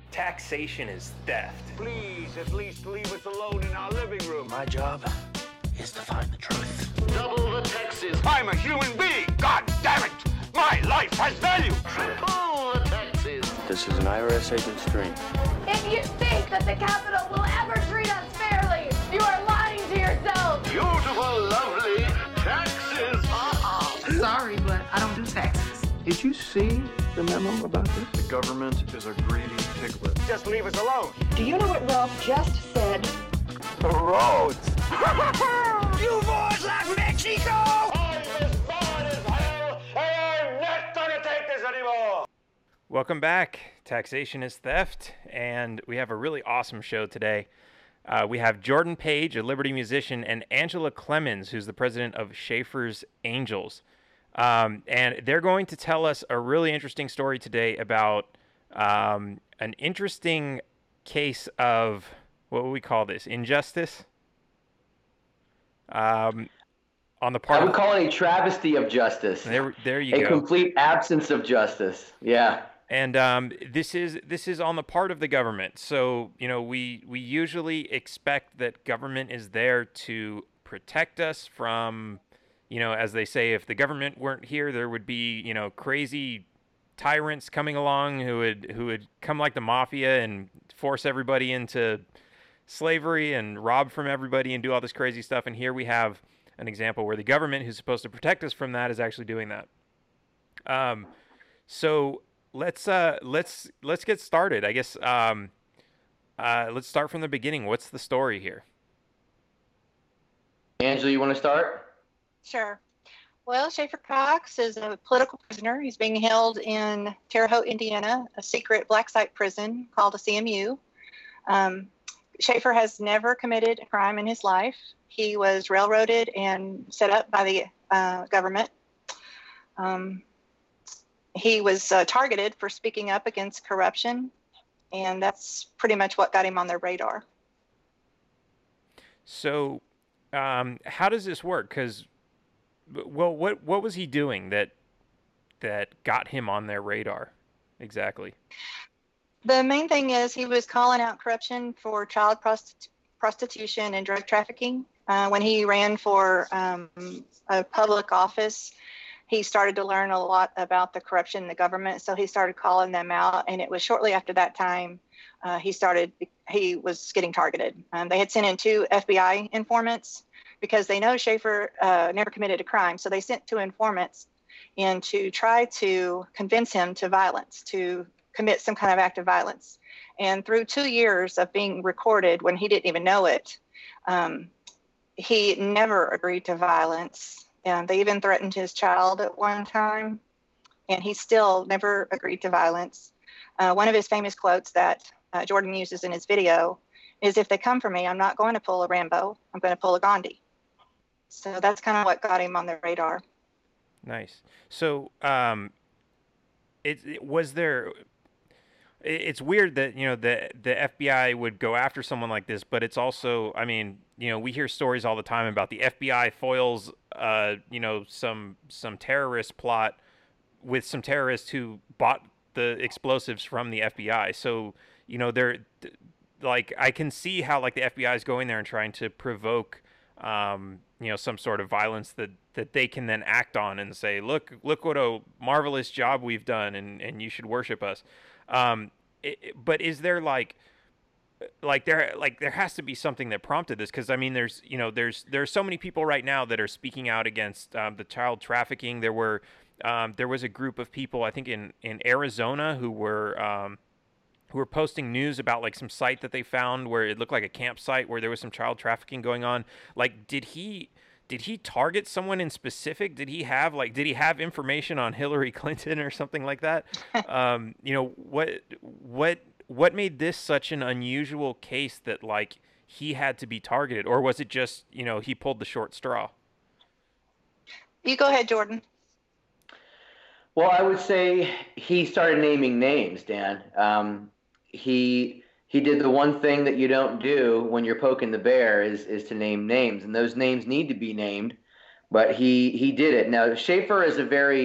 Taxation is theft. Please, at least leave us alone in our living room. My job is to find the truth. Double the taxes. I'm a human being. God damn it. My life has value. Triple the taxes. This is an IRS agent's dream. If you think that the Capitol will ever treat us fairly, you are lying to yourself. Beautiful, lovely taxes. Sorry, but I don't do taxes. Did you see the memo about this? The government is a greedy piglet. Just leave us alone. Do you know what Ralph just said? The roads. You boys like Mexico? I'm as bad as hell, and I'm not gonna take this anymore. Welcome back. Taxation is theft, and we have a really awesome show today. We have Jordan Page, a Liberty musician, and Angela Clemens, who's the president of Schaefer's Angels. And they're going to tell us a really interesting story today about an interesting case of, what would we call this, injustice? On the part I would call it a travesty of justice. There you go. A complete absence of justice. Yeah. And this is on the part of the government. So, you know, we usually expect that government is there to protect us from, you know, as they say, if the government weren't here, there would be, you know, crazy tyrants coming along who would come like the mafia and force everybody into slavery and rob from everybody and do all this crazy stuff. And here we have an example where the government, who's supposed to protect us from that, is actually doing that. So let's get started. I guess let's start from the beginning. What's the story here? Angela, you want to start? Sure. Well, Schaefer Cox is a political prisoner. He's being held in Terre Haute, Indiana, a secret black site prison called a CMU. Schaefer has never committed a crime in his life. He was railroaded and set up by the government. He was targeted for speaking up against corruption, and that's pretty much what got him on their radar. So, how does this work? Because, well, what was he doing that got him on their radar exactly? The main thing is he was calling out corruption for child prostitution and drug trafficking. When he ran for a public office, he started to learn a lot about the corruption in the government, so he started calling them out, and it was shortly after that time he was getting targeted. They had sent in 2 FBI informants because they know Schaefer never committed a crime, so they sent 2 informants in to try to convince him to violence, to commit some kind of act of violence. And through 2 years of being recorded when he didn't even know it, he never agreed to violence. And they even threatened his child at one time, and he still never agreed to violence. One of his famous quotes that Jordan uses in his video is, "If they come for me, I'm not going to pull a Rambo, I'm going to pull a Gandhi." So that's kind of what got him on the radar. Nice. So, it's weird that, you know, the FBI would go after someone like this, but it's also, I mean, you know, we hear stories all the time about the FBI foils, you know, some terrorist plot with some terrorists who bought the explosives from the FBI. So, you know, they're like, I can see how like the FBI is going there and trying to provoke, you know, some sort of violence that they can then act on and say, look what a marvelous job we've done, and you should worship us. But is there there has to be something that prompted this? Because I mean, there's so many people right now that are speaking out against the child trafficking. There was a group of people, I think in Arizona, who were posting news about like some site that they found where it looked like a campsite where there was some child trafficking going on. Like, did he target someone in specific? Did he have information on Hillary Clinton or something like that? You know, what made this such an unusual case that like he had to be targeted, or was it just, you know, he pulled the short straw? You go ahead, Jordan. Well, I would say he started naming names, Dan. He did the one thing that you don't do when you're poking the bear is to name names, and those names need to be named, but he did it. Now, Schaefer is a very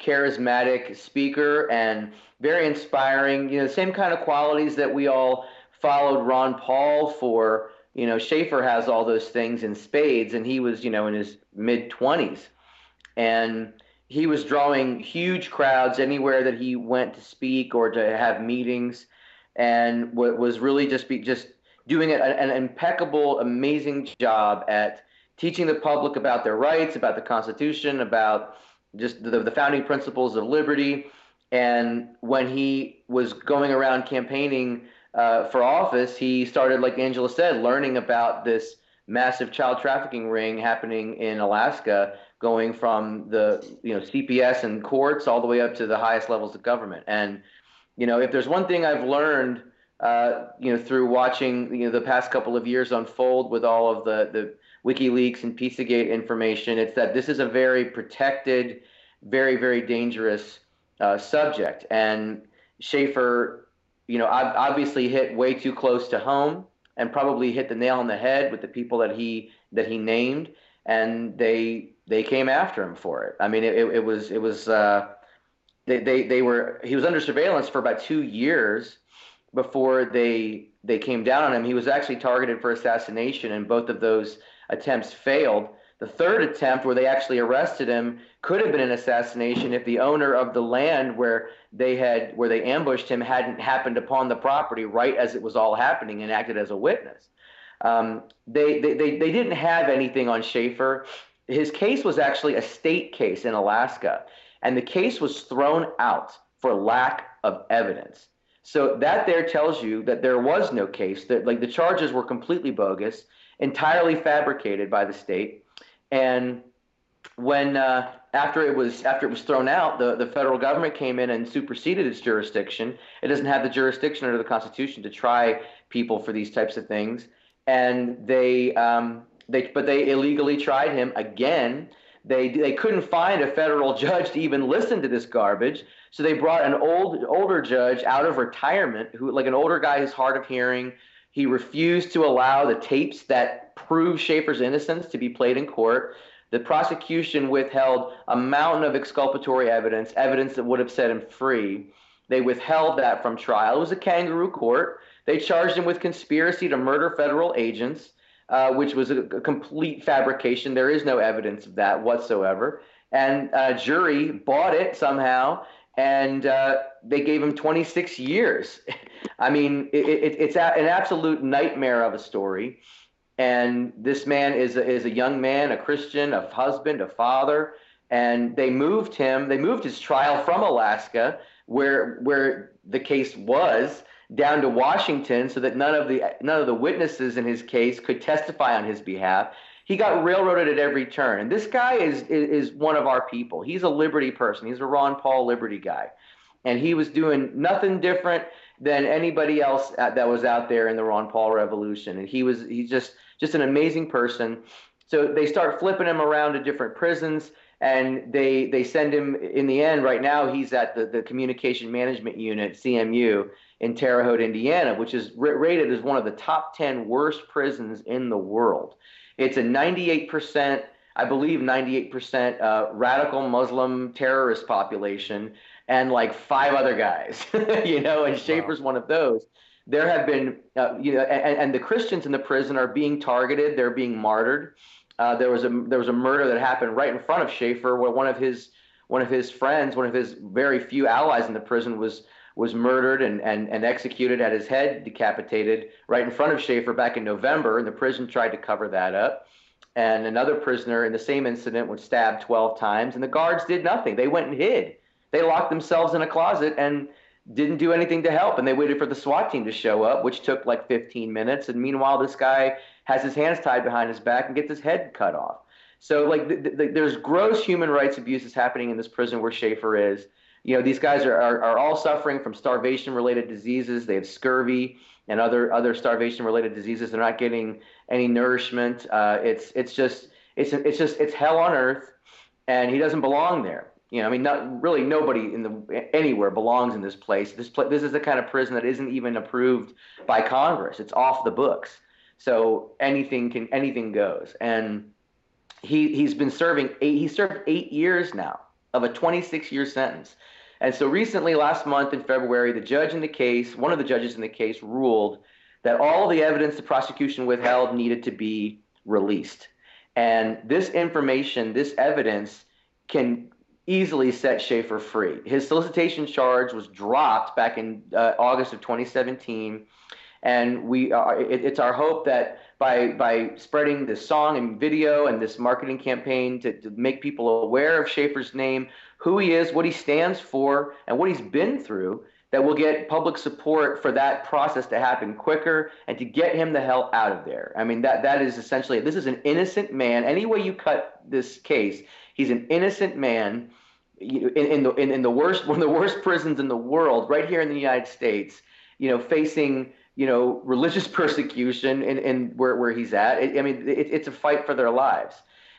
charismatic speaker and very inspiring. You know, same kind of qualities that we all followed Ron Paul for. You know, Schaefer has all those things in spades, and he was, you know, in his mid-20s. And he was drawing huge crowds anywhere that he went to speak or to have meetings, and was really just doing an impeccable, amazing job at teaching the public about their rights, about the Constitution, about just the founding principles of liberty. And when he was going around campaigning for office, he started, like Angela said, learning about this massive child trafficking ring happening in Alaska, going from the CPS and courts all the way up to the highest levels of government. And if there's one thing I've learned, through watching the past couple of years unfold with all of the WikiLeaks and Pizzagate information, it's that this is a very protected, very, very dangerous subject. And Schaefer, obviously hit way too close to home and probably hit the nail on the head with the people that he named, and they came after him for it. I mean, he was under surveillance for about 2 years before they came down on him. He was actually targeted for assassination, and both of those attempts failed. The third attempt, where they actually arrested him, could have been an assassination if the owner of the land where they ambushed him hadn't happened upon the property right as it was all happening and acted as a witness. They didn't have anything on Schaefer. His case was actually a state case in Alaska, and the case was thrown out for lack of evidence. So that there tells you that there was no case, that the charges were completely bogus, entirely fabricated by the state. And when after it was thrown out, the federal government came in and superseded its jurisdiction. It doesn't have the jurisdiction under the Constitution to try people for these types of things, and they illegally tried him again. They couldn't find a federal judge to even listen to this garbage, so they brought an older judge out of retirement, an older guy who's hard of hearing. He refused to allow the tapes that prove Schaefer's innocence to be played in court. The prosecution withheld a mountain of exculpatory evidence that would have set him free. They withheld that from trial. It was a kangaroo court. They charged him with conspiracy to murder federal agents, which was a complete fabrication. There is no evidence of that whatsoever. And a jury bought it somehow, and they gave him 26 years. I mean, it's an absolute nightmare of a story. And this man is a young man, a Christian, a husband, a father, and they moved his trial from Alaska, where the case was, down to Washington, so that none of the witnesses in his case could testify on his behalf. He got railroaded at every turn. And this guy is one of our people. He's a liberty person. He's a Ron Paul liberty guy. And he was doing nothing different than anybody else that was out there in the Ron Paul revolution. And he's just an amazing person. So they start flipping him around to different prisons, and they send him, in the end, right now he's at the Communication Management Unit, CMU, in Terre Haute, Indiana, which is rated as one of the top 10 worst prisons in the world. It's a 98%, I believe 98% radical Muslim terrorist population, and like 5 other guys, and Schaefer's one of those. There have been, and the Christians in the prison are being targeted. They're being martyred. There was a murder that happened right in front of Schaefer, where one of his friends, one of his very few allies in the prison, was murdered and executed, had his head decapitated right in front of Schaefer back in November, and the prison tried to cover that up. And another prisoner in the same incident was stabbed 12 times, and the guards did nothing. They went and hid. They locked themselves in a closet and didn't do anything to help, and they waited for the SWAT team to show up, which took like 15 minutes. And meanwhile, this guy has his hands tied behind his back and gets his head cut off. So there's gross human rights abuses happening in this prison where Schaefer is. These guys are all suffering from starvation-related diseases. They have scurvy and other starvation-related diseases. They're not getting any nourishment. It's hell on earth, and he doesn't belong there. Nobody anywhere belongs in this place. This is the kind of prison that isn't even approved by Congress. It's off the books. So anything goes. And he served 8 years now of a 26-year sentence. And so recently, last month in February, the judge in the case, one of the judges in the case, ruled that all the evidence the prosecution withheld needed to be released. And this information, this evidence, can easily set Schaefer free. His solicitation charge was dropped back in August of 2017. And it's our hope that by spreading this song and video and this marketing campaign to make people aware of Schaefer's name, who he is, what he stands for, and what he's been through, that we'll get public support for that process to happen quicker and to get him the hell out of there. I mean, that is essentially, this is an innocent man. Any way you cut this case, he's an innocent man in the worst, one of the worst prisons in the world, right here in the United States, facing religious persecution in where he's at. It's a fight for their lives.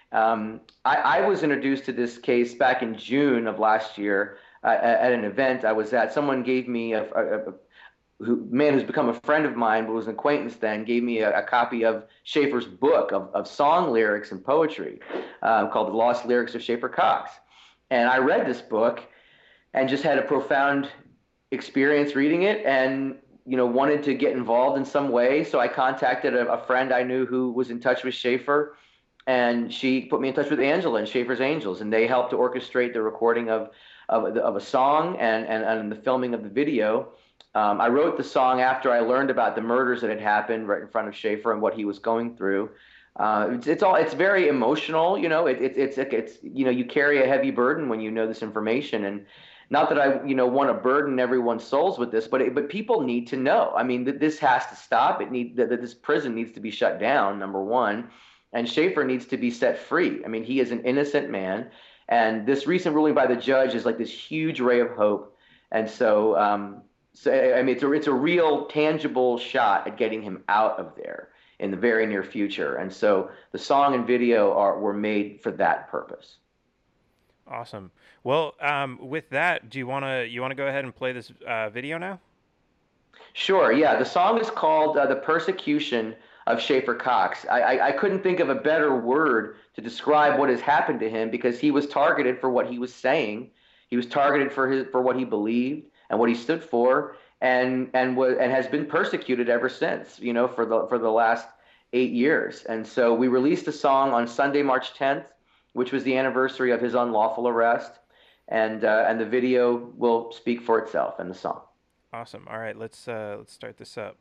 I was introduced to this case back in June of last year at an event I was at. Someone gave me a man who's become a friend of mine, but was an acquaintance then, gave me a copy of Schaefer's book of song lyrics and poetry called The Lost Lyrics of Schaefer Cox. And I read this book and just had a profound experience reading it, and wanted to get involved in some way. So I contacted a friend I knew who was in touch with Schaefer, and she put me in touch with Angela and Schaefer's Angels, and they helped to orchestrate the recording of a song and the filming of the video. I wrote the song after I learned about the murders that had happened right in front of Schaefer and what he was going through. It's very emotional, it's you carry a heavy burden when you know this information, and not that I want to burden everyone's souls with this, but people need to know. I mean, this has to stop. This prison needs to be shut down, number one, and Schaefer needs to be set free. I mean, he is an innocent man, and this recent ruling by the judge is like this huge ray of hope. And so, it's a real tangible shot at getting him out of there in the very near future. And so the song and video were made for that purpose. Awesome. Well, with that, you want to go ahead and play this video now? Sure. Yeah. The song is called "The Persecution of Schaefer Cox." I couldn't think of a better word to describe what has happened to him, because he was targeted for what he was saying. He was targeted for what he believed and what he stood for, and has been persecuted ever since. For the last 8 years. And so we released the song on Sunday, March 10th, which was the anniversary of his unlawful arrest, and the video will speak for itself in the song. Awesome. All right, let's start this up.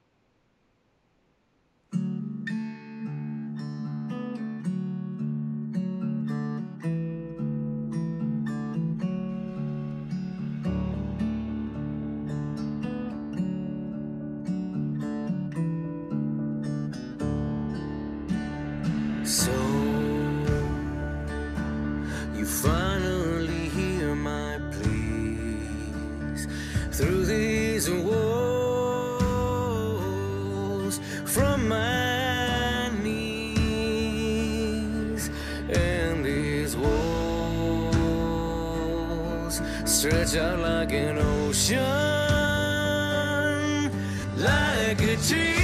So you finally hear my pleas through these walls, from my knees, and these walls stretch out like an ocean, like a dream.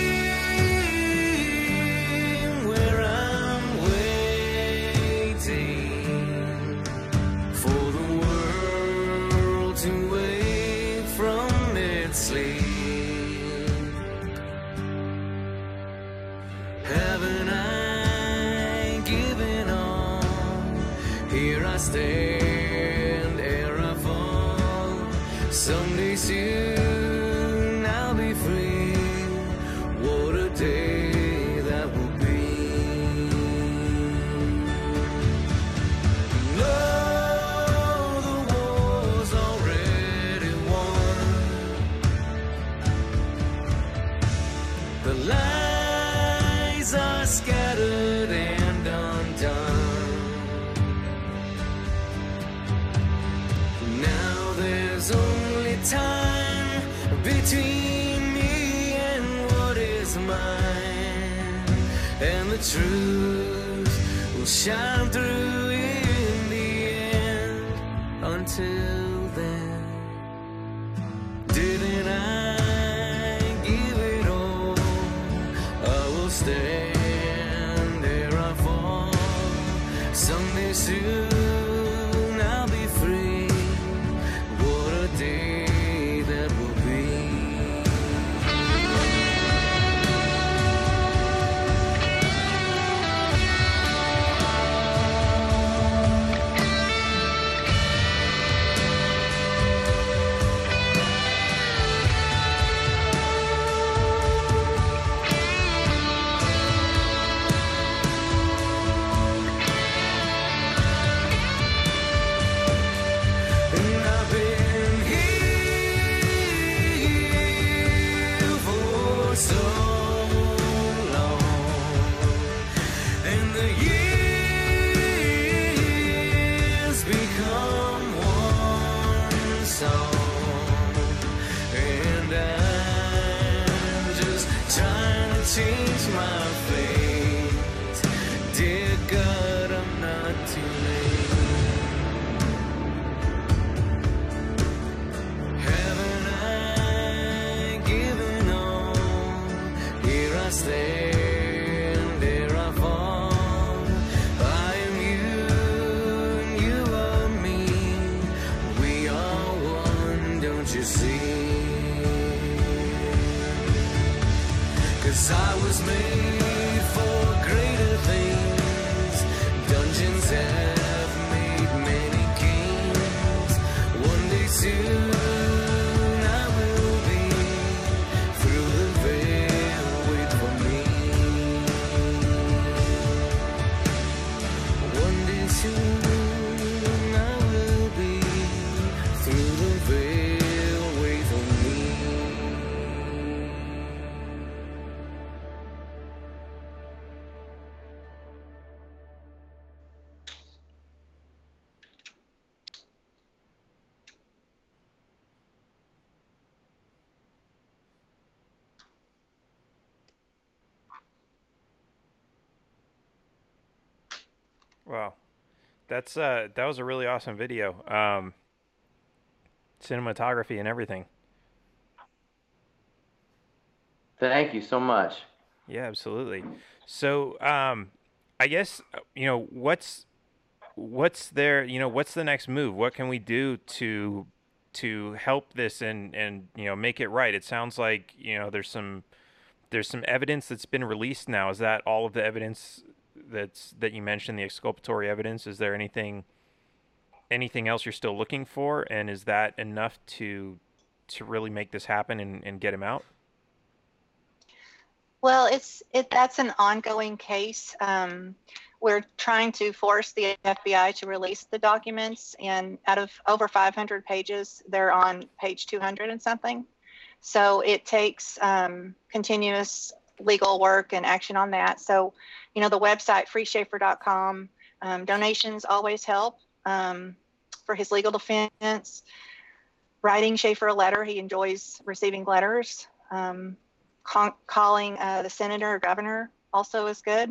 Stand ere I fall. Someday soon I'll be free. What a day that will be. No, the war's already won. The lies are scattered and undone. There's only time between me and what is mine, and the truth will shine through in the end. Until then, didn't I give it all? I will stand ere I fall. Someday soon change my fate. Dear God, I'm not too late. Haven't I given all? Here I stand, here I fall. I am you, and you are me. We are one, don't you see? 'Cause I was made for greater things. Dungeons have made many kings. One day soon I will be through the veil. Wait for me. One day soon I will be through the veil. Wait for me. Wow, that was a really awesome video. Cinematography and everything. Thank you so much. Yeah, absolutely. So, I guess what's there? What's the next move? What can we do to help this and make it right? It sounds like there's some evidence that's been released now. Is that all of the evidence that you mentioned, the exculpatory evidence? Is there anything else you're still looking for, and is that enough to really make this happen and get him out? Well, that's an ongoing case. We're trying to force the FBI to release the documents, and out of over 500 pages, they're on page 200 and something. So it takes continuous legal work and action on that. So, the website freeschaefer.com, donations always help for his legal defense. Writing Schaefer a letter, he enjoys receiving letters. Calling the senator or governor also is good.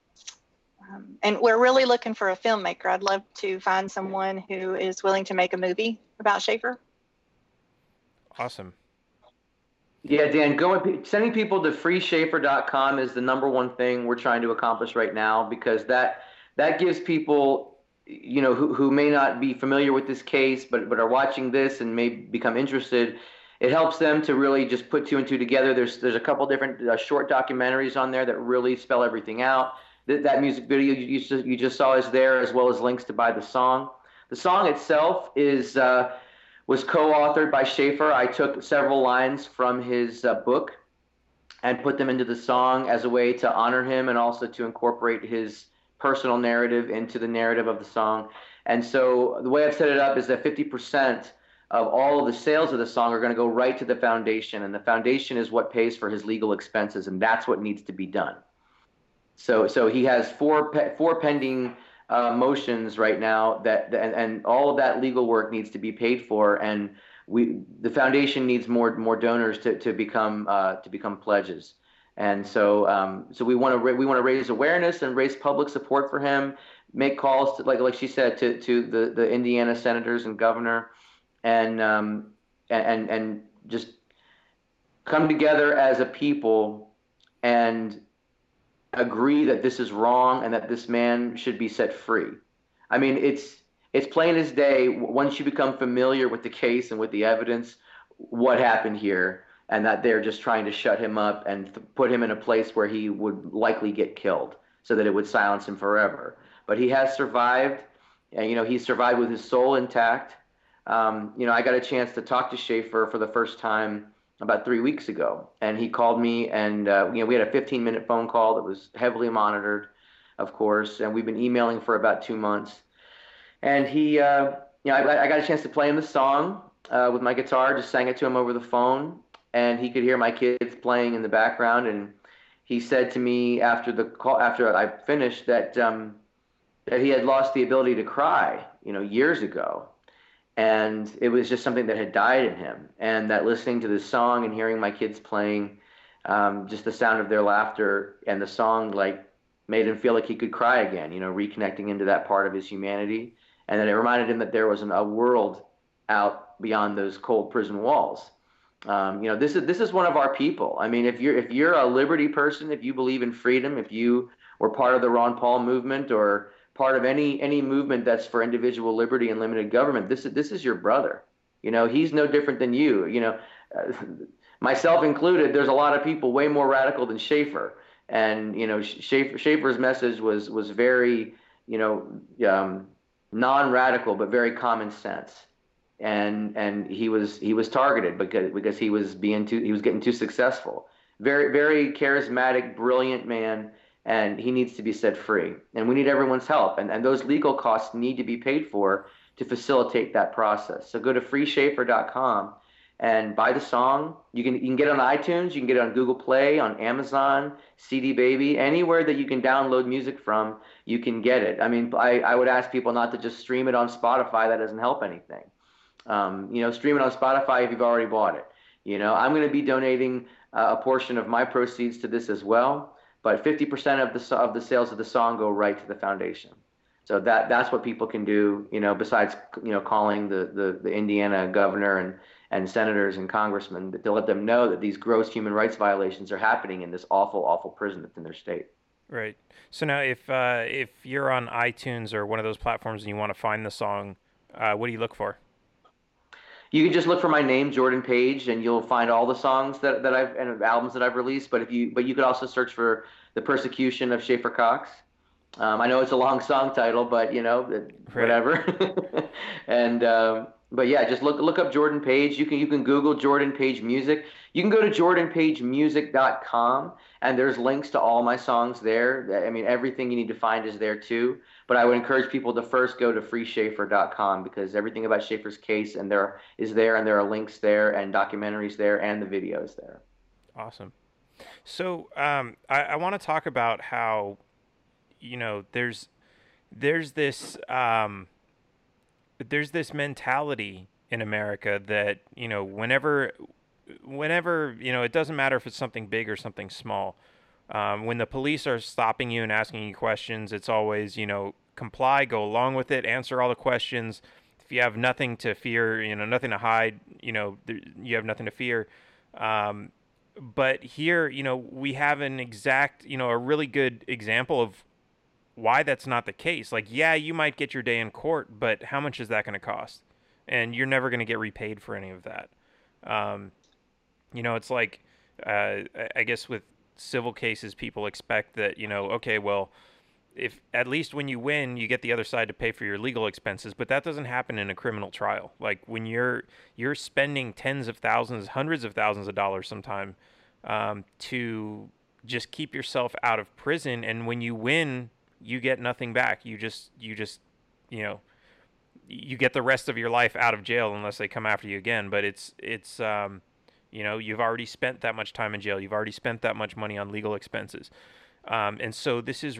And we're really looking for a filmmaker. I'd love to find someone who is willing to make a movie about Schaefer. Awesome. Yeah, Dan, sending people to freeschaefer.com is the number one thing we're trying to accomplish right now, because that gives people, who may not be familiar with this case, but are watching this and may become interested. It helps them to really just put two and two together. There's a couple different short documentaries on there that really spell everything out. That music video you just saw is there, as well as links to buy the song. The song itself was co-authored by Schaefer. I took several lines from his book and put them into the song as a way to honor him, and also to incorporate his personal narrative into the narrative of the song. And so the way I've set it up is that 50% of all of the sales of the song are going to go right to the foundation, and the foundation is what pays for his legal expenses, and that's what needs to be done. So he has four pending motions right now and all of that legal work needs to be paid for, and the foundation needs more donors to become pledges. And so we want to raise awareness and raise public support for him, make calls to, like she said, to the Indiana senators and governor, and just come together as a people and agree that this is wrong and that this man should be set free. I mean, it's plain as day once you become familiar with the case and with the evidence, what happened here, and that they're just trying to shut him up and put him in a place where he would likely get killed, so that it would silence him forever. But he has survived, and he survived with his soul intact. I got a chance to talk to Schaefer for the first time about 3 weeks ago, and he called me, and we had a 15-minute phone call that was heavily monitored, of course, and we've been emailing for about 2 months. And he, I got a chance to play him the song with my guitar, just sang it to him over the phone, and he could hear my kids playing in the background. And he said to me after the call, after I finished, that he had lost the ability to cry, years ago. And it was just something that had died in him, and that listening to this song and hearing my kids playing just the sound of their laughter and the song like made him feel like he could cry again, reconnecting into that part of his humanity. And then it reminded him that there was a world out beyond those cold prison walls. This is one of our people. I mean, if you're a liberty person, if you believe in freedom, if you were part of the Ron Paul movement or part of any movement that's for individual liberty and limited government, this is your brother. He's no different than you. Myself included. There's a lot of people way more radical than Schaefer, and Schaefer's message was very non-radical but very common sense. And he was targeted because he was getting too successful. Very, very charismatic, brilliant man, and he needs to be set free. And we need everyone's help. And those legal costs need to be paid for to facilitate that process. So go to freeschaefer.com and buy the song. You can get it on iTunes, you can get it on Google Play, on Amazon, CD Baby, anywhere that you can download music from, you can get it. I mean, I would ask people not to just stream it on Spotify. That doesn't help anything. Stream it on Spotify if you've already bought it. I'm going to be donating a portion of my proceeds to this as well, but 50% of the sales of the song go right to the foundation. So that's what people can do, besides, calling the Indiana governor and senators and congressmen to let them know that these gross human rights violations are happening in this awful, awful prison that's in their state. Right. So now if you're on iTunes or one of those platforms and you want to find the song, what do you look for? You can just look for my name, Jordan Page, and you'll find all the songs that I've and albums that I've released. But you could also search for The Persecution of Schaefer Cox. I know it's a long song title, but whatever. And but yeah, just look up Jordan Page. You can Google Jordan Page Music. You can go to jordanpagemusic.com, and there's links to all my songs there. I mean, everything you need to find is there too. But I would encourage people to first go to freeschaefer.com because everything about Schaefer's case and there are links there and documentaries there and the videos there. Awesome. So I want to talk about how there's this mentality in America that whenever it doesn't matter if it's something big or something small. When the police are stopping you and asking you questions, it's always, comply, go along with it, answer all the questions. If you have nothing to fear, nothing to hide, you have nothing to fear. But here, we have a really good example of why that's not the case. Like, yeah, you might get your day in court, but how much is that going to cost? And you're never going to get repaid for any of that. It's like, I guess with civil cases, people expect that, okay, well, if at least when you win, you get the other side to pay for your legal expenses, but that doesn't happen in a criminal trial. Like when you're spending tens of thousands, hundreds of thousands of dollars sometime to just keep yourself out of prison, and when you win, you get nothing back. You get the rest of your life out of jail unless they come after you again. But it's you've already spent that much time in jail. You've already spent that much money on legal expenses. And so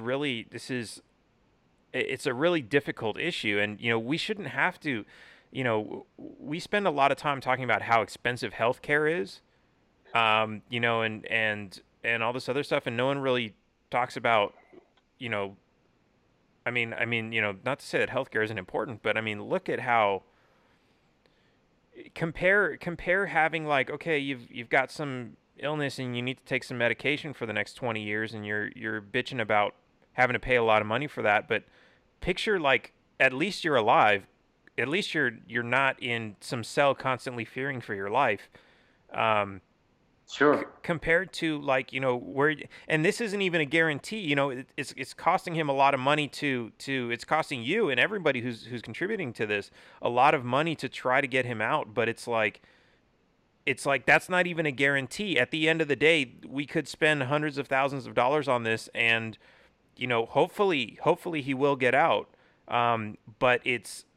it's a really difficult issue. And, we shouldn't have to, we spend a lot of time talking about how expensive healthcare is, and all this other stuff. And no one really talks about, not to say that healthcare isn't important, but look at how, compare having like, okay, you've got some illness and you need to take some medication for the next 20 years and you're bitching about having to pay a lot of money for that, but picture like at least you're alive, at least you're not in some cell constantly fearing for your life. Sure. Compared to like, where, and this isn't even a guarantee, it's costing him a lot of money it's costing you and everybody who's contributing to this a lot of money to try to get him out. But it's like, that's not even a guarantee. At the end of the day, we could spend hundreds of thousands of dollars on this and, hopefully he will get out. But it's,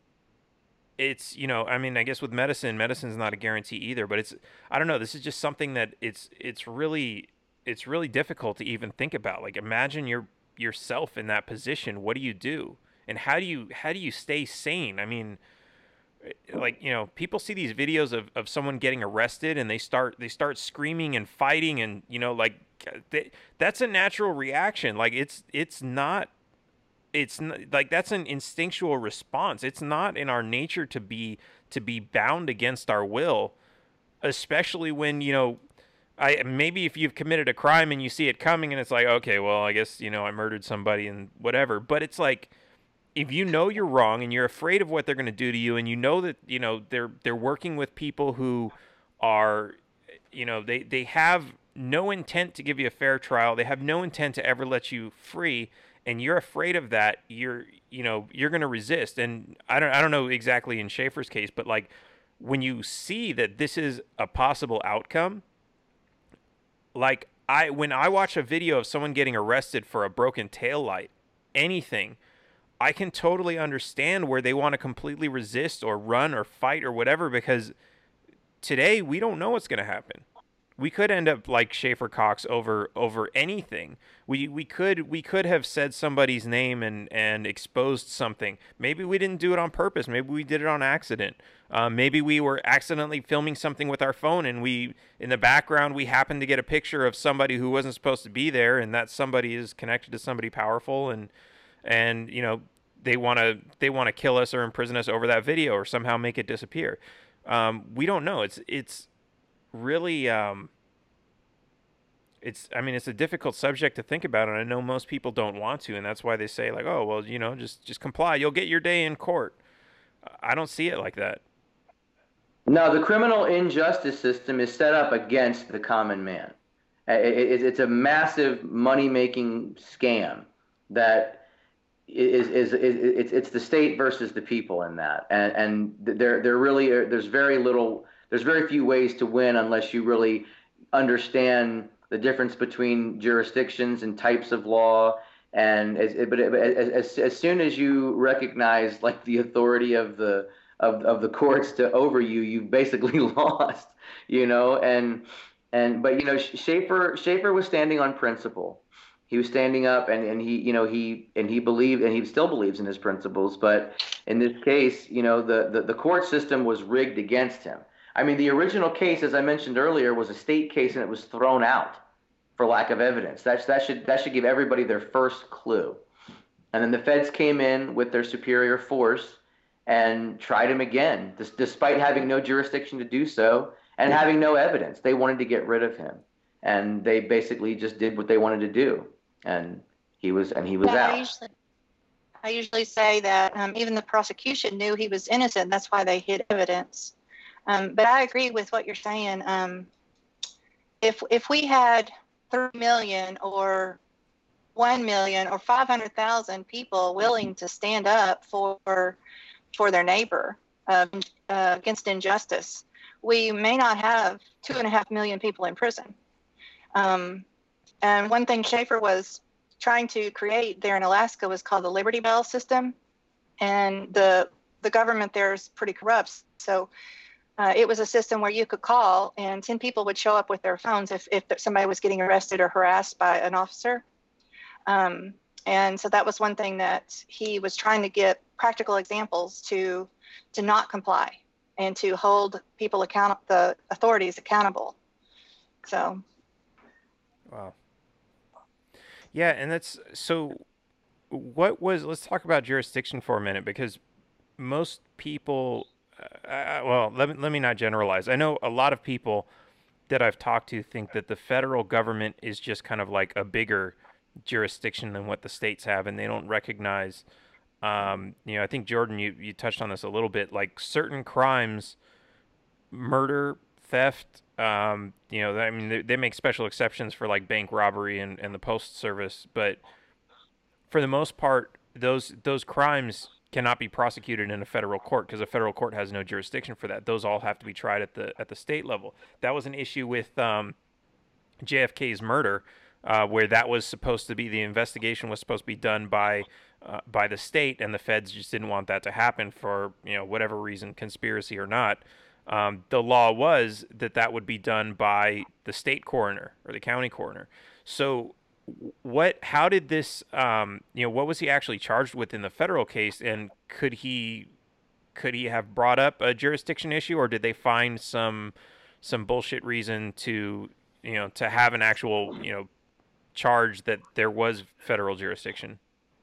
I guess with medicine's not a guarantee either, but I don't know. This is just something that it's really difficult to even think about. Like, imagine yourself in that position. What do you do? And how do you stay sane? like, people see these videos of someone getting arrested and they start screaming and fighting, and like that's a natural reaction. Like it's not like that's an instinctual response. It's not in our nature to be bound against our will, especially when I maybe if you've committed a crime and you see it coming and it's like, okay, well, I guess I murdered somebody and whatever. But it's like, if you're wrong and you're afraid of what they're going to do to you, and that they're working with people who are they have no intent to give you a fair trial, they have no intent to ever let you free, and you're afraid of that, you're going to resist. And I don't know exactly in Schaefer's case, but like when you see that this is a possible outcome, like when I watch a video of someone getting arrested for a broken taillight, anything, I can totally understand where they want to completely resist or run or fight or whatever, because today we don't know what's going to happen. We could end up like Schaefer Cox over anything. We could have said somebody's name and exposed something. Maybe we didn't do it on purpose. Maybe we did it on accident. Maybe we were accidentally filming something with our phone, and in the background we happened to get a picture of somebody who wasn't supposed to be there, and that somebody is connected to somebody powerful, and they want to kill us or imprison us over that video or somehow make it disappear. We don't know. It's really it's a difficult subject to think about, and I know most people don't want to, and that's why they say like, oh well, just comply, you'll get your day in court. I don't see it like that. No, the criminal injustice system is set up against the common man. It's a massive money-making scam that it's the state versus the people in that, and there really there's very few ways to win unless you really understand the difference between jurisdictions and types of law. And as soon as you recognize like the authority of the courts over you, you've basically lost. But Schaefer was standing on principle. He was standing up, and he believed, and he still believes in his principles. But in this case, the court system was rigged against him. I mean, the original case, as I mentioned earlier, was a state case, and it was thrown out for lack of evidence. That should give everybody their first clue. And then the feds came in with their superior force and tried him again, despite having no jurisdiction to do so and having no evidence. They wanted to get rid of him, and they basically just did what they wanted to do. And he was out. I usually say that even the prosecution knew he was innocent. That's why they hid evidence. But I agree with what you're saying. If we had 3 million or 1 million or 500,000 people willing to stand up for their neighbor against injustice, we may not have 2.5 million people in prison. And one thing Schaefer was trying to create there in Alaska was called the Liberty Bell system, and the government there is pretty corrupt. So it was a system where you could call and 10 people would show up with their phones if somebody was getting arrested or harassed by an officer. And so that was one thing that he was trying to get practical examples to not comply and to hold people the authorities accountable. So. Wow. Yeah, and that's so. Let's talk about jurisdiction for a minute, because most people. Well, let me not generalize. I know a lot of people that I've talked to think that the federal government is just kind of like a bigger jurisdiction than what the states have, and they don't recognize. I think Jordan, you touched on this a little bit. Like certain crimes, murder, theft. They make special exceptions for like bank robbery and the post service, but for the most part, those crimes cannot be prosecuted in a federal court because a federal court has no jurisdiction for that. Those all have to be tried at the state level. That was an issue with JFK's murder, where that was supposed to be, the investigation was supposed to be done by the state, and the feds just didn't want that to happen for whatever reason, conspiracy or not. The law was that would be done by the state coroner or the county coroner. So how did this, what was he actually charged with in the federal case? And could he could he have brought up a jurisdiction issue, or did they find some bullshit reason to, to have an actual, charge that there was federal jurisdiction?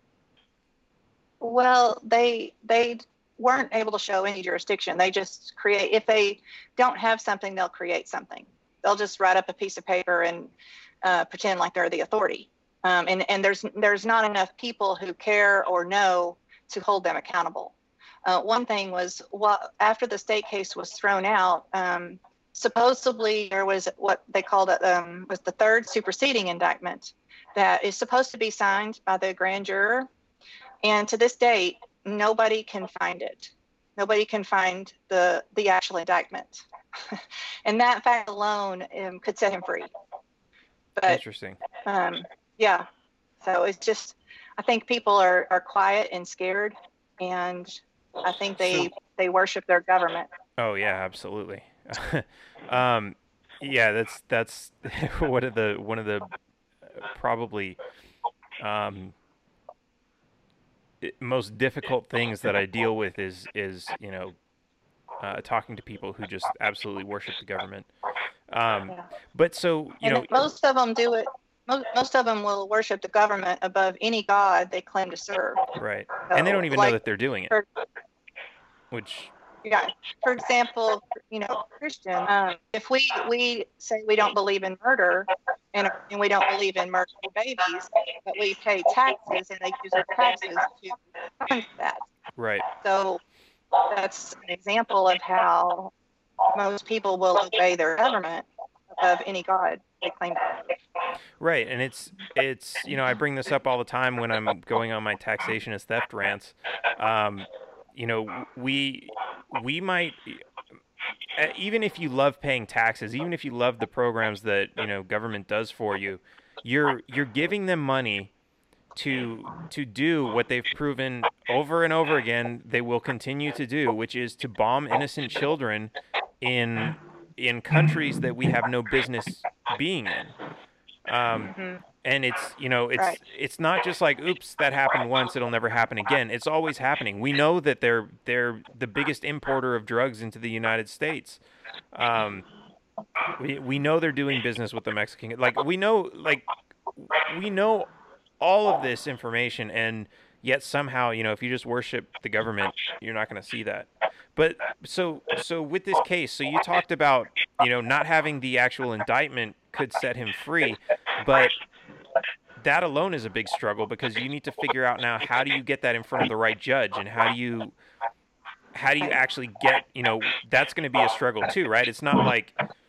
Well, they weren't able to show any jurisdiction. They just create, if they don't have something, they'll create something. They'll just write up a piece of paper and pretend like they're the authority. And there's not enough people who care or know to hold them accountable. One thing was, after the state case was thrown out, supposedly there was what they called it was the third superseding indictment that is supposed to be signed by the grand juror. And to this date, nobody can find it. Nobody can find the actual indictment. And that fact alone could set him free. But, interesting. Yeah. So it's just, I think people are quiet and scared, and I think they worship their government. Oh yeah, absolutely. Yeah, that's one of the probably most difficult things that I deal with is talking to people who just absolutely worship the government. But so most of them do it. Most of them will worship the government above any god they claim to serve. Right, So, and they don't even know that they're doing it. Which. Yeah. For example, Christian, if we say we don't believe in murder and we don't believe in murdering babies, but we pay taxes and they use our taxes to fund that. Right. So that's an example of how most people will obey their government above any god they claim to serve. Right, and it's I bring this up all the time when I'm going on my taxation is theft rants. We might, even if you love paying taxes, even if you love the programs that government does for you, you're giving them money to do what they've proven over and over again they will continue to do, which is to bomb innocent children in countries that we have no business being in. And it's not just like, oops, that happened once, it'll never happen again. It's always happening. We know that they're the biggest importer of drugs into the United States. We know they're doing business with the Mexican. We know all of this information, and yet somehow, if you just worship the government, you're not going to see that. But so with this case, so you talked about, not having the actual indictment could set him free, but that alone is a big struggle, because you need to figure out now, how do you get that in front of the right judge, and how do you actually get, that's going to be a struggle too, right? It's not like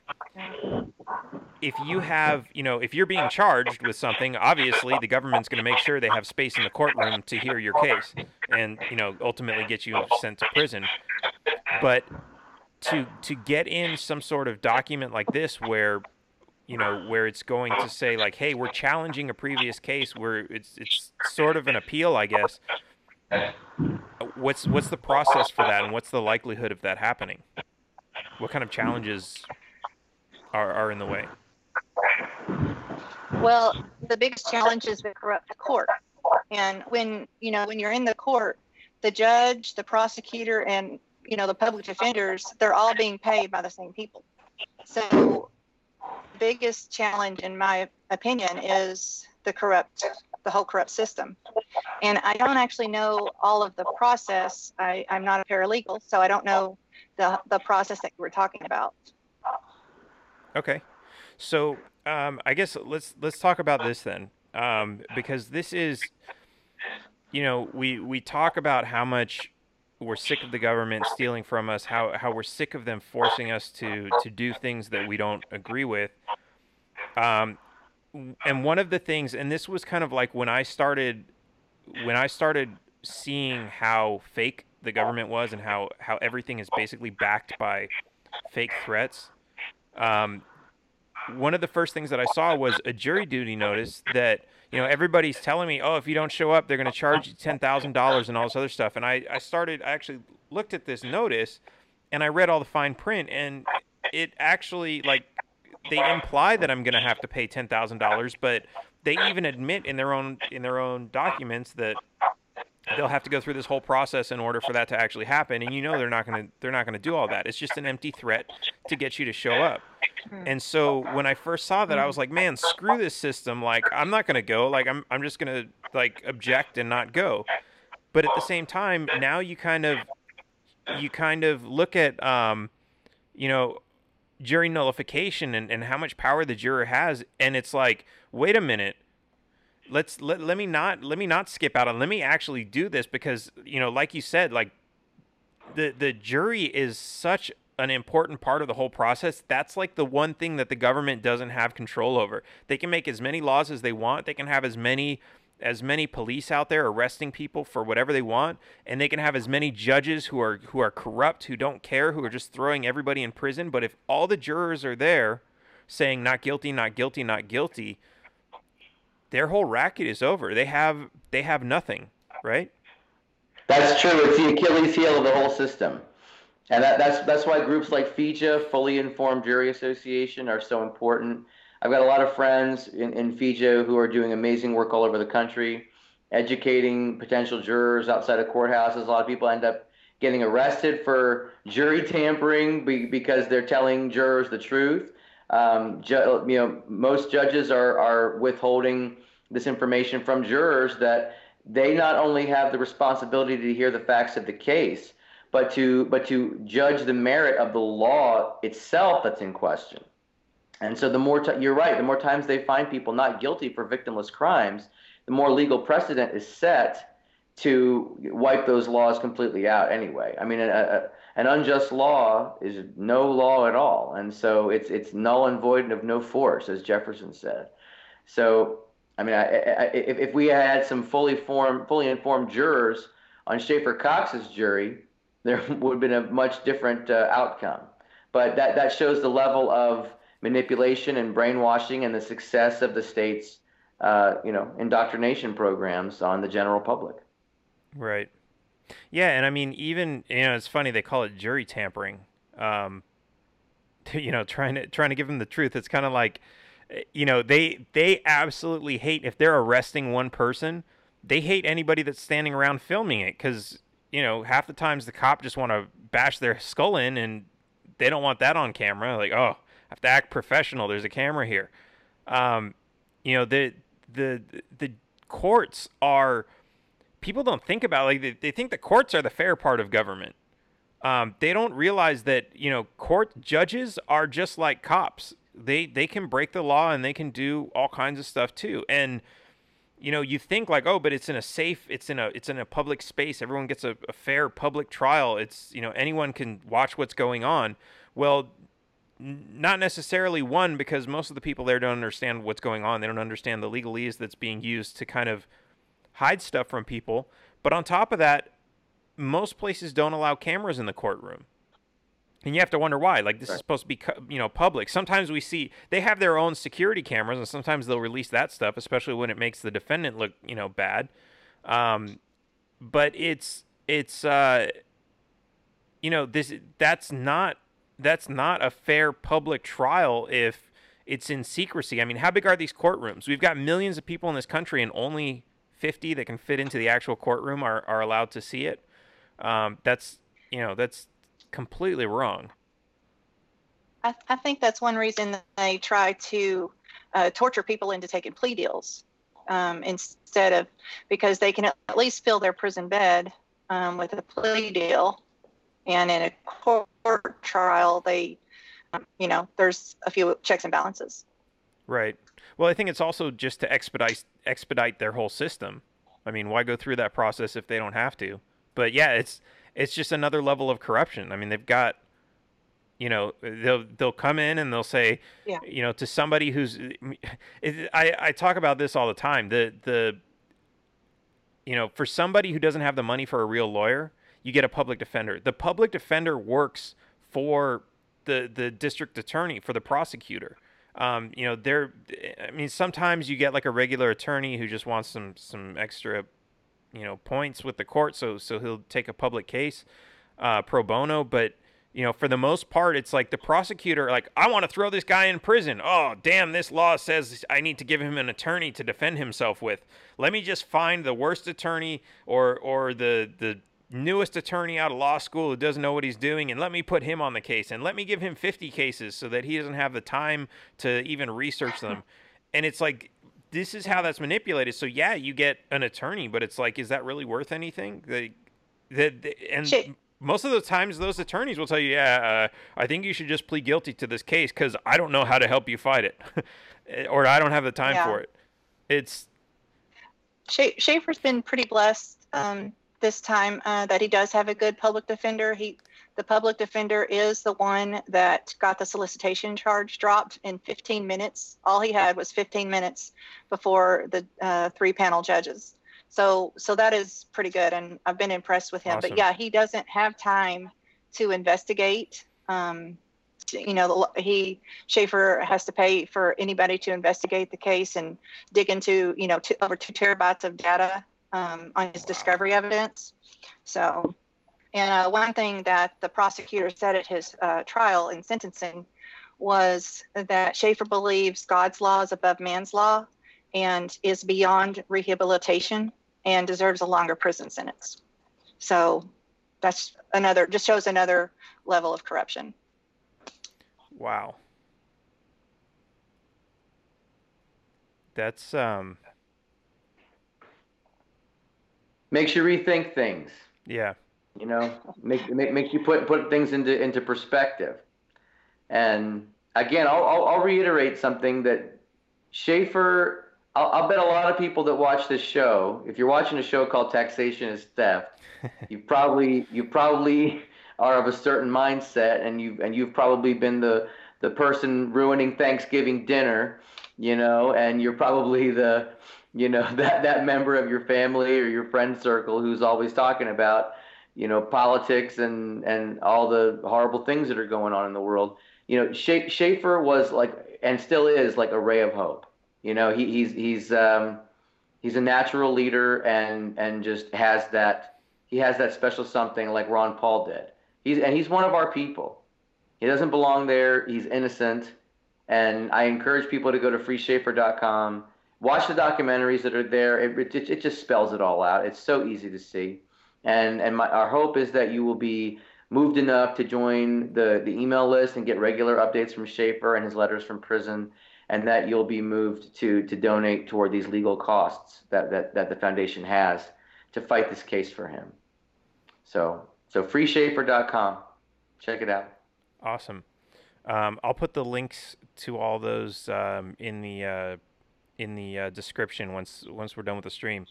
if you have, if you're being charged with something, obviously the government's going to make sure they have space in the courtroom to hear your case and, ultimately get you sent to prison. But to get in some sort of document like this where it's going to say like, hey, we're challenging a previous case, where it's sort of an appeal, I guess. What's the process for that, and what's the likelihood of that happening? What kind of challenges are in the way? Well, the biggest challenge is the corrupt court. And when you're in the court, the judge, the prosecutor, and the public defenders, they're all being paid by the same people. So the biggest challenge, in my opinion, is the whole corrupt system. And I don't actually know all of the process. I'm not a paralegal, so I don't know the process that you were talking about. Okay. So I guess let's talk about this then, because this is, we talk about how much we're sick of the government stealing from us, how we're sick of them forcing us to do things that we don't agree with. And one of the things, and this was kind of like when I started seeing how fake the government was, and how everything is basically backed by fake threats. One of the first things that I saw was a jury duty notice that, everybody's telling me, oh, if you don't show up, they're going to charge you $10,000 and all this other stuff. And I actually looked at this notice, and I read all the fine print, and it actually, they imply that I'm going to have to pay $10,000, but they even admit in their own documents that they'll have to go through this whole process in order for that to actually happen, and they're not gonna do all that. It's just an empty threat to get you to show up. And so when I first saw that, I was like, man, screw this system. Like, I'm not gonna go. Like, I'm just gonna like object and not go. But at the same time, now you kind of look at you know, jury nullification and how much power the juror has, and it's like, wait a minute. Let me not skip out on, let me actually do this, because, you know, like you said, like the jury is such an important part of the whole process. That's like the one thing that the government doesn't have control over. They can make as many laws as they want. They can have as many police out there arresting people for whatever they want, and they can have as many judges who are corrupt, who don't care, who are just throwing everybody in prison. But if all the jurors are there saying not guilty, not guilty, not guilty, their whole racket is over. They have nothing, right? That's true. It's the Achilles heel of the whole system. And that's why groups like FIJA, Fully Informed Jury Association, are so important. I've got a lot of friends in FIJA who are doing amazing work all over the country, educating potential jurors outside of courthouses. A lot of people end up getting arrested for jury tampering because they're telling jurors the truth. Most judges are withholding this information from jurors, that they not only have the responsibility to hear the facts of the case, but to judge the merit of the law itself that's in question. And so the more you're right, the more times they find people not guilty for victimless crimes, the more legal precedent is set to wipe those laws completely out anyway. I mean, an unjust law is no law at all. And so it's null and void and of no force, as Jefferson said. So, I mean, if we had some fully informed jurors on Schaefer Cox's jury, there would have been a much different outcome. But that shows the level of manipulation and brainwashing and the success of the state's indoctrination programs on the general public. Right. Yeah, and I mean, even, it's funny they call it jury tampering. Trying to give them the truth. It's kind of like, they absolutely hate, if they're arresting one person, they hate anybody that's standing around filming it, because half the times the cop just want to bash their skull in, and they don't want that on camera. Like, oh, I have to act professional. There's a camera here. The courts are. People don't think about, like, they think the courts are the fair part of government. They don't realize that, court judges are just like cops. They can break the law, and they can do all kinds of stuff too. And, you think like, oh, but it's in a public space. Everyone gets a fair public trial. It's, anyone can watch what's going on. Well, not necessarily, one, because most of the people there don't understand what's going on. They don't understand the legalese that's being used to kind of hide stuff from people. But on top of that, most places don't allow cameras in the courtroom. And you have to wonder why. Like, this is supposed to be, public. Sometimes we see they have their own security cameras, and sometimes they'll release that stuff, especially when it makes the defendant look, bad. But that's not a fair public trial if it's in secrecy. I mean, how big are these courtrooms? We've got millions of people in this country, and only 50 that can fit into the actual courtroom are allowed to see it. That's completely wrong. I think that's one reason that they try to torture people into taking plea deals, instead of, because they can at least fill their prison bed with a plea deal. And in a court trial, there's a few checks and balances. Right. Well, I think it's also just to expedite their whole system. I mean, why go through that process if they don't have to? But yeah, it's just another level of corruption. I mean, they've got, they'll come in and they'll say, to somebody who's, I talk about this all the time. For somebody who doesn't have the money for a real lawyer, you get a public defender. The public defender works for the district attorney, for the prosecutor. Sometimes you get like a regular attorney who just wants some extra, points with the court, so he'll take a public case pro bono. But you know, for the most part, it's like the prosecutor, like, I want to throw this guy in prison. Oh, damn, this law says I need to give him an attorney to defend himself with. Let me just find the worst attorney or the newest attorney out of law school who doesn't know what he's doing, and let me put him on the case, and let me give him 50 cases so that he doesn't have the time to even research them. And it's like, this is how that's manipulated. So yeah, you get an attorney, but it's like, is that really worth anything? Most of the times those attorneys will tell you, yeah, I think you should just plead guilty to this case because I don't know how to help you fight it, or I don't have the time for it. It's Schaefer's been pretty blessed this time that he does have a good public defender. The public defender is the one that got the solicitation charge dropped in 15 minutes. All he had was 15 minutes before the 3-panel judges. So that is pretty good, and I've been impressed with him. Awesome. But yeah, he doesn't have time to investigate. Schaefer has to pay for anybody to investigate the case and dig into over 2 terabytes of data on his discovery evidence. So, and one thing that the prosecutor said at his trial and sentencing was that Schaefer believes God's law is above man's law and is beyond rehabilitation and deserves a longer prison sentence. So that's just shows another level of corruption. wow. That's Makes you rethink things. yeah. Makes you put things into perspective. And again, I'll reiterate something that Schaefer. I'll bet a lot of people that watch this show, if you're watching a show called Taxation is Theft, you probably are of a certain mindset, and you've probably been the person ruining Thanksgiving dinner, and you're probably the that member of your family or your friend circle who's always talking about politics and all the horrible things that are going on in the world. Schaefer was like, and still is, like a ray of hope. He's a natural leader and just has that special something like Ron Paul did. He's one of our people. He doesn't belong there. He's innocent. And I encourage people to go to freeschaefer.com, watch the documentaries that are there. It just spells it all out. It's so easy to see. And our hope is that you will be moved enough to join the email list and get regular updates from Schaefer and his letters from prison, and that you'll be moved to donate toward these legal costs that the foundation has to fight this case for him. So freeschaefer.com. Check it out. Awesome. I'll put the links to all those in the description once we're done with the stream.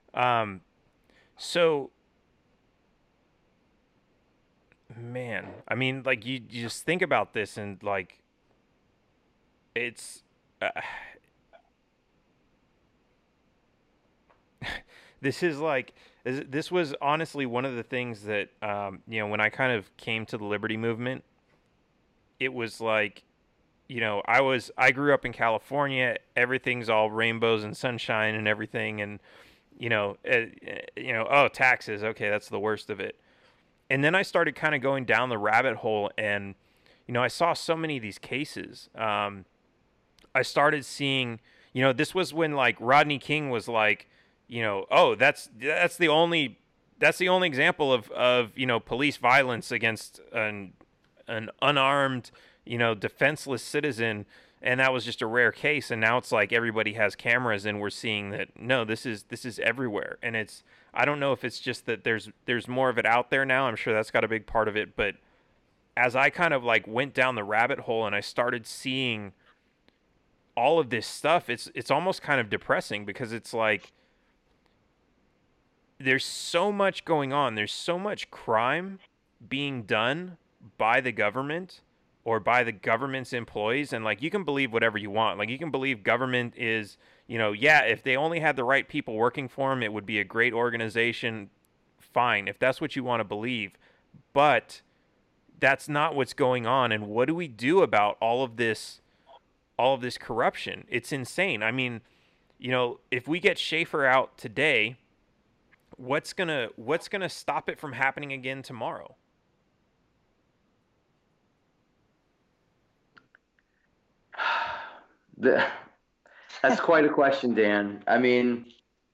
So, man, I mean, like, you just think about this, and like, it's this was honestly one of the things that when I kind of came to the Liberty Movement, it was like, I grew up in California. Everything's all rainbows and sunshine and everything, and oh, taxes, okay, that's the worst of it. And then I started kind of going down the rabbit hole, and I saw so many of these cases. I started seeing, this was when like Rodney King was like, oh, that's the only example of police violence against an unarmed, defenseless citizen, and that was just a rare case. And now it's like everybody has cameras, and we're seeing that no, this is everywhere. And I don't know if it's just that there's more of it out there now. I'm sure that's got a big part of it, but as I kind of like went down the rabbit hole and I started seeing all of this stuff, it's almost kind of depressing, because it's like there's so much going on. There's so much crime being done by the government or by the government's employees. And like, you can believe whatever you want. Like, you can believe government is, if they only had the right people working for them, it would be a great organization. Fine, if that's what you want to believe. But that's not what's going on. And what do we do about all of this corruption? It's insane. I mean, if we get Schaefer out today, what's gonna stop it from happening again tomorrow? The, that's quite a question, Dan. I mean,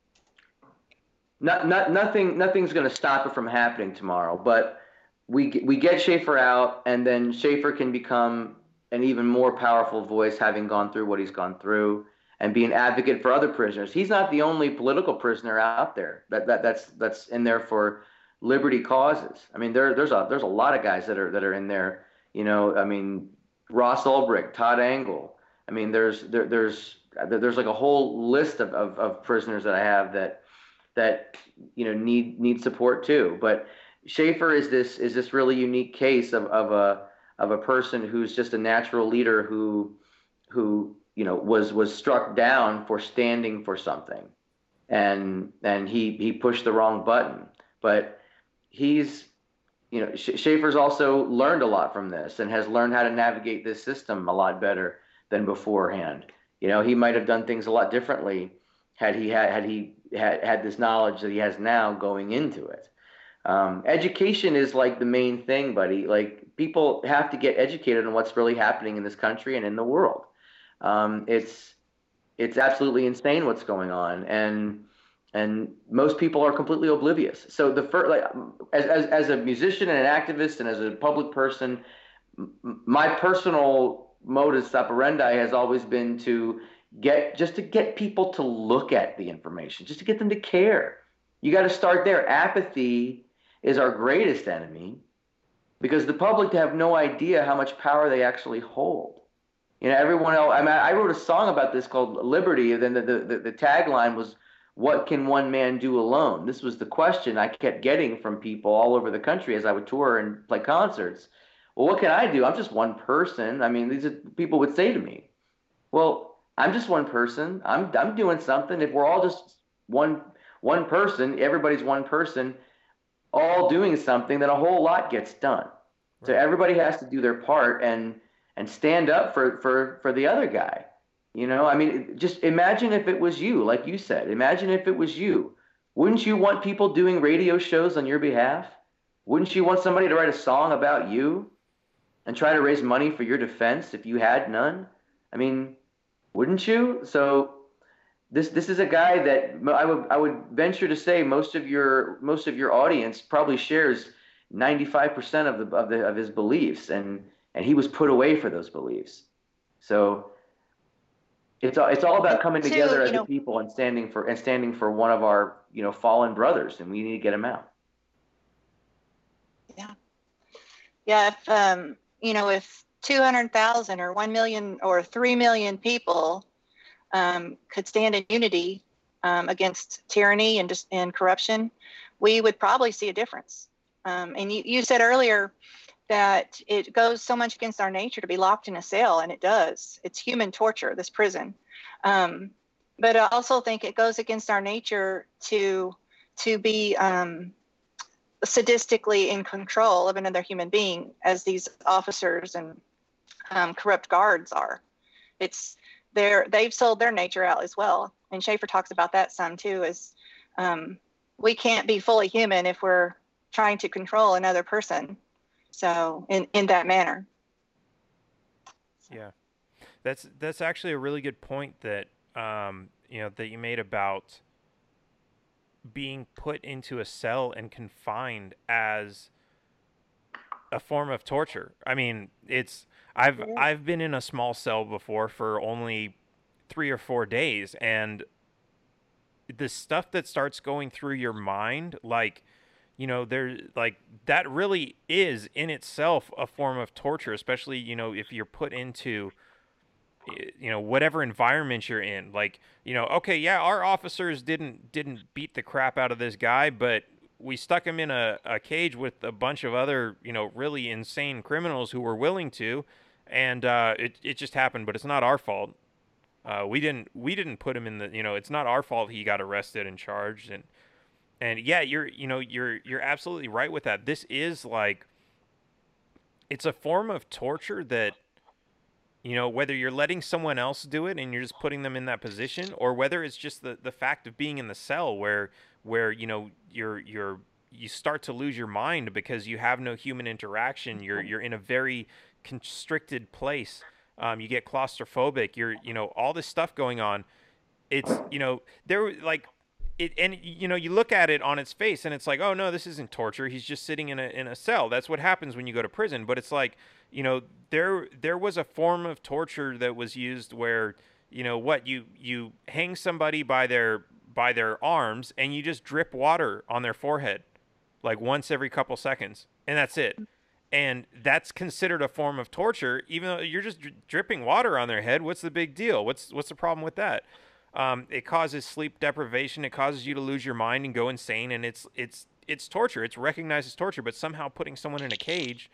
nothing's going to stop it from happening tomorrow. But we get Schaefer out, and then Schaefer can become an even more powerful voice, having gone through what he's gone through, and be an advocate for other prisoners. He's not the only political prisoner out there that's in there for liberty causes. I mean, there's a lot of guys that are in there. You know, I mean, Ross Ulbricht, Todd Engel. I mean, there's like a whole list of prisoners that I have that you know need support too. But Schaefer is this really unique case of a person who's just a natural leader who you know was struck down for standing for something, and he pushed the wrong button. But he's, you know, Schaefer's also learned a lot from this and has learned how to navigate this system a lot better than beforehand. You know, he might have done things a lot differently had he had this knowledge that he has now going into it. Education is like the main thing, buddy. Like, people have to get educated on what's really happening in this country and in the world. It's absolutely insane what's going on, and most people are completely oblivious. So the first, like, as a musician and an activist and as a public person, my personal modus operandi has always been to get people to look at the information, just to get them to care. You got to start there. Apathy is our greatest enemy, because the public have no idea how much power they actually hold. You know, everyone else. I mean, I wrote a song about this called Liberty, and then the tagline was, "What can one man do alone?" This was the question I kept getting from people all over the country as I would tour and play concerts. Well, what can I do? I'm just one person. I mean, these are people would say to me, "Well, I'm just one person. I'm doing something. If we're all just one person, everybody's one person, all doing something, then a whole lot gets done." Right. So everybody has to do their part and stand up for the other guy. You know, I mean, just imagine if it was you, like you said. Imagine if it was you. Wouldn't you want people doing radio shows on your behalf? Wouldn't you want somebody to write a song about you and try to raise money for your defense if you had none? I mean, wouldn't you? So this is a guy that I would venture to say most of your audience probably shares 95% of his beliefs, and he was put away for those beliefs. So it's all about coming together as a people and standing for one of our, you know, fallen brothers, and we need to get him out. Yeah. If you know, if 200,000 or 1 million or 3 million people could stand in unity against tyranny and corruption, we would probably see a difference. And you said earlier that it goes so much against our nature to be locked in a cell, and it does. It's human torture, this prison. But I also think it goes against our nature to be sadistically in control of another human being, as these officers and corrupt guards are. They've sold their nature out as well. And Schaefer talks about that some too, is we can't be fully human if we're trying to control another person. So in that manner. Yeah, that's actually a really good point that you know, that you made about being put into a cell and confined as a form of torture. I mean, I've been in a small cell before for only 3 or 4 days, and the stuff that starts going through your mind, like, you know, that really is in itself a form of torture, especially, you know, if you're put into, you know, whatever environment you're in. Like, you know, okay, yeah, our officers didn't beat the crap out of this guy, but we stuck him in a cage with a bunch of other, you know, really insane criminals who were willing to, and it just happened, but it's not our fault. We didn't put him in the, you know, it's not our fault he got arrested and charged. And yeah, you're absolutely right with that. This is like, it's a form of torture that, you know, whether you're letting someone else do it and you're just putting them in that position, or whether it's just the fact of being in the cell where you know, you start to lose your mind because you have no human interaction. You're in a very constricted place. You get claustrophobic. All this stuff going on. It's, there like it, and you look at it on its face and it's like, oh no, this isn't torture. He's just sitting in a cell. That's what happens when you go to prison. But it's like, there was a form of torture that was used where, you hang somebody by their arms and you just drip water on their forehead like once every couple seconds, and that's it. And that's considered a form of torture, even though you're just dripping water on their head. What's the big deal? What's the problem with that? It causes sleep deprivation. It causes you to lose your mind and go insane. And it's torture. It's recognized as torture. But somehow putting someone in a cage,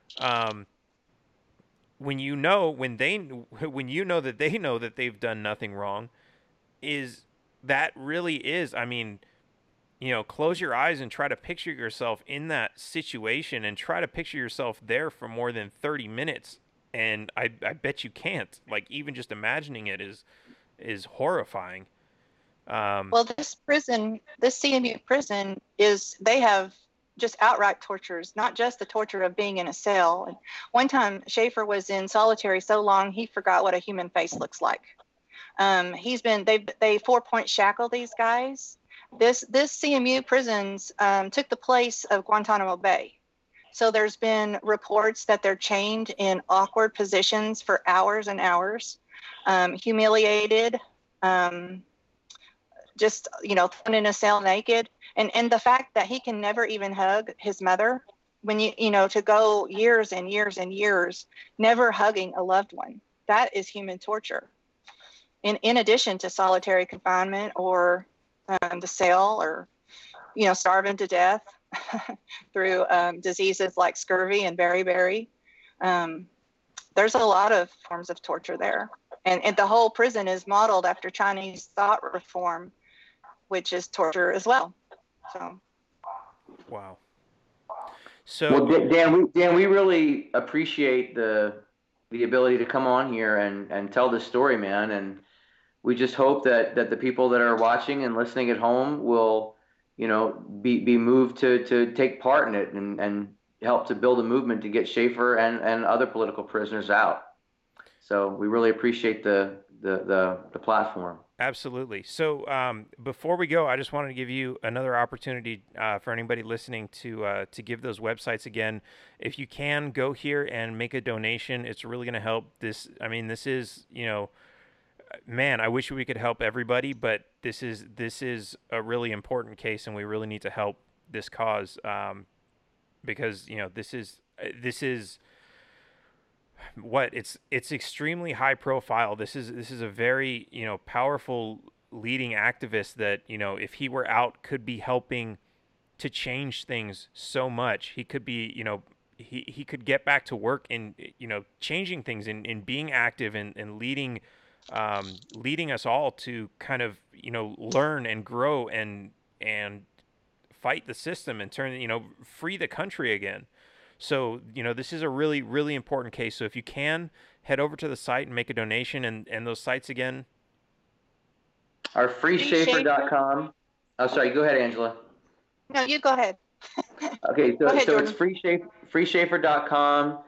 when you know that they know that they've done nothing wrong, that really is. I mean, close your eyes and try to picture yourself in that situation, and try to picture yourself there for more than 30 minutes. And I bet you can't. Like, even just imagining it is horrifying. Well, this CMU prison they have just outright tortures, not just the torture of being in a cell. And one time Schaefer was in solitary so long he forgot what a human face looks like. They 4-point shackle these guys. This CMU prisons took the place of Guantanamo Bay. So there's been reports that they're chained in awkward positions for hours and hours, humiliated, just, thrown in a cell naked. And the fact that he can never even hug his mother, when to go years and years and years, never hugging a loved one, that is human torture. In addition to solitary confinement or the cell, or, starving to death through diseases like scurvy and beriberi. There's a lot of forms of torture there. And the whole prison is modeled after Chinese thought reform, which is torture as well. So. Wow. So, well, Dan, we really appreciate the ability to come on here and tell this story, man. And we just hope that the people that are watching and listening at home will, be moved to take part in it and help to build a movement to get Schaefer and other political prisoners out. So we really appreciate the platform. Absolutely. So before we go, I just wanted to give you another opportunity for anybody listening to give those websites again. If you can, go here and make a donation. It's really going to help this. I mean, this is, man, I wish we could help everybody, but this is a really important case, and we really need to help this cause because this is what it's extremely high profile. This is a very powerful leading activist that if he were out could be helping to change things so much. He could be he could get back to work in changing things and being active and leading us all to kind of learn and grow and fight the system and free the country again. So, this is a really, really important case. So if you can, head over to the site and make a donation. And those sites again are freeschaefer.com. Oh, sorry. Go ahead, Angela. No, you go ahead. Okay. So it's freeschaefer.com,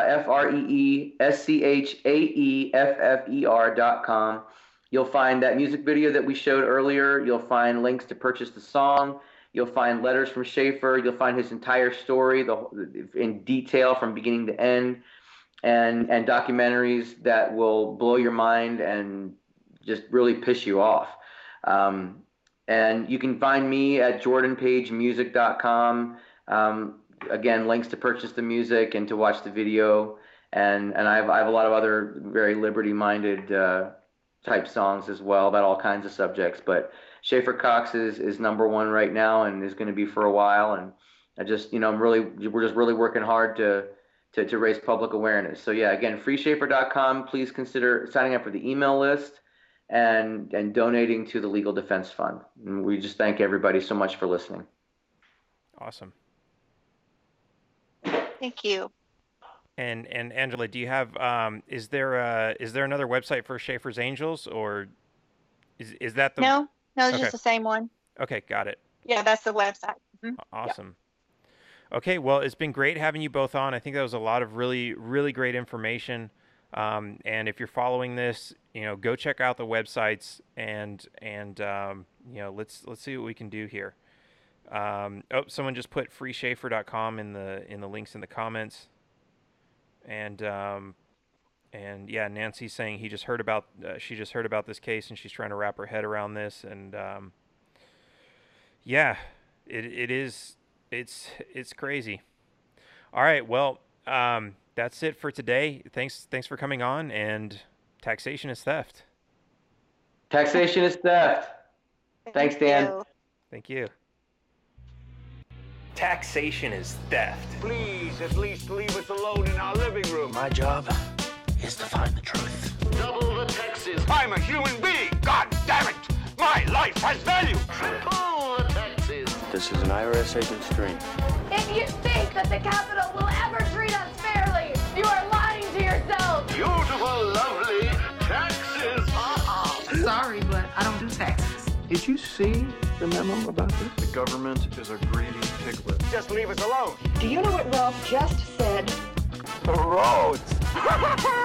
FREESCHAEFFER.com. You'll find that music video that we showed earlier. You'll find links to purchase the song. You'll find letters from Schaefer. You'll find his entire story in detail from beginning to end, and documentaries that will blow your mind and just really piss you off. And you can find me at jordanpagemusic.com. Again, links to purchase the music and to watch the video. And I have a lot of other very liberty-minded type songs as well about all kinds of subjects. But Schaefer Cox is number one right now and is going to be for a while. And I just, we're just really working hard to raise public awareness. So yeah, again, freeschaefer.com. Please consider signing up for the email list and donating to the Legal Defense Fund. And we just thank everybody so much for listening. Awesome. Thank you. And Angela, do you have is there another website for Schaefer's Angels, or is that the No, it's okay. just the same one. Okay, got it. Yeah, that's the website. Mm-hmm. Awesome. Yep. Okay, well, it's been great having you both on. I think that was a lot of really, really great information. And if you're following this, go check out the websites and let's see what we can do here. Someone just put freeschaefer.com in the links in the comments. And yeah, Nancy's saying she just heard about this case and she's trying to wrap her head around this. And yeah, it's crazy. All right, well, that's it for today. Thanks for coming on. And taxation is theft. Taxation is theft. Thanks, Dan. Thank you. Taxation is theft. Please, at least leave us alone in our living room. My job is to find the truth. Double the taxes. I'm a human being. God damn it. My life has value. Triple the taxes. This is an IRS agent's dream. If you think that the Capitol will ever treat us fairly, you are lying to yourself. Beautiful, lovely taxes. Sorry, but I don't do taxes. Did you see the memo about this? The government is a greedy piglet. Just leave us alone. Do you know what Ralph just said? The roads.